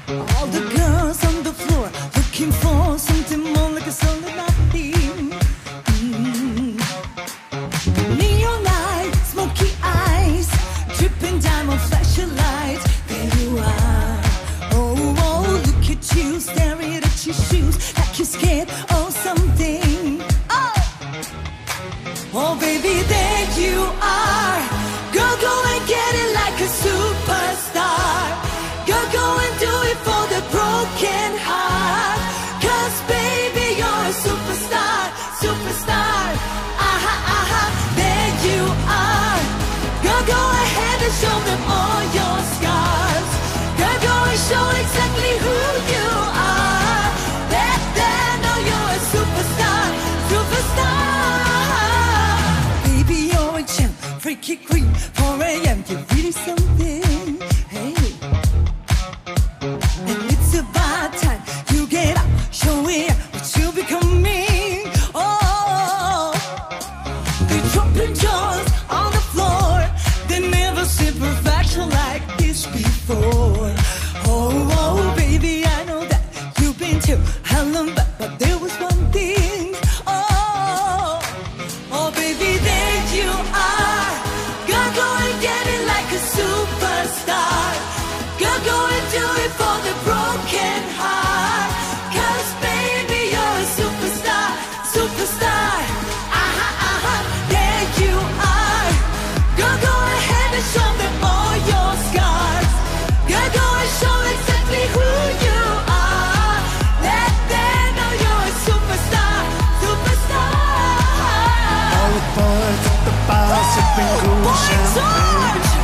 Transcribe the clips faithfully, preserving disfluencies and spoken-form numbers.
All the girls on the floor looking for something more like a solid nothing. Mm. Neon light, smoky eyes, dripping diamond flashing lights. There you are. Oh, oh, look at you staring at your shoes like you're scared of something. Oh, oh, baby, there you are. Girl, go and get it like a superstar. Girl, go and do it for the broken heart. Cause baby, you're a superstar, superstar. Aha, aha, there you are. Girl, go ahead and show them all your scars. Girl, go and show exactly who you are. Let them know you're a superstar, superstar. Baby, you're a champ, freaky queen, four A M, you're really something. Hey, and it's about time you get up, show it up, what you becoming. Oh, they're dropping jaws on the floor. They never seen perfection like this before. Oh, oh, baby, I know that you've been to hell and back, but there was one thing. Oh, oh, baby, there you are. Girl, go and get it like a superstar. Girl, go and do it for the broken heart. Cause baby, you're a superstar, superstar. Aha, aha, there you are. Girl, go ahead and show them all your scars. Girl, go and show exactly who you are. Let them know you're a superstar, superstar. All the boys at the bar sipping cool Boy champagne. George!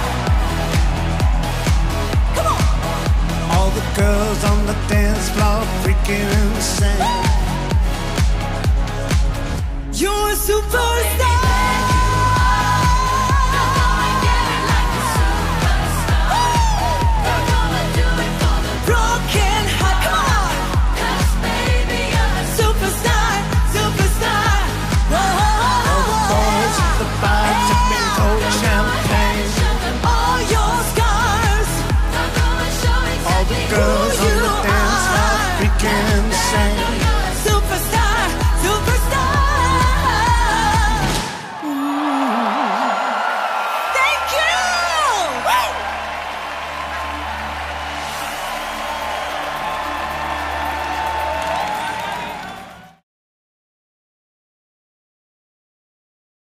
Come on! All the girls on the dance floor freaking insane. You're a superstar.